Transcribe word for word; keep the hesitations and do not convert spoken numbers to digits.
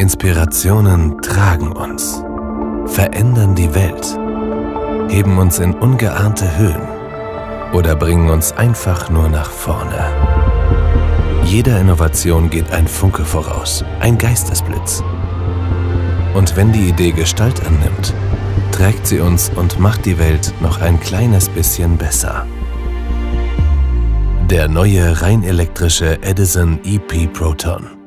Inspirationen tragen uns, verändern die Welt, heben uns in ungeahnte Höhen oder bringen uns einfach nur nach vorne. Jeder Innovation geht ein Funke voraus, ein Geistesblitz. Und wenn die Idee Gestalt annimmt, trägt sie uns und macht die Welt noch ein kleines bisschen besser. Der neue rein elektrische Edison E P Proton.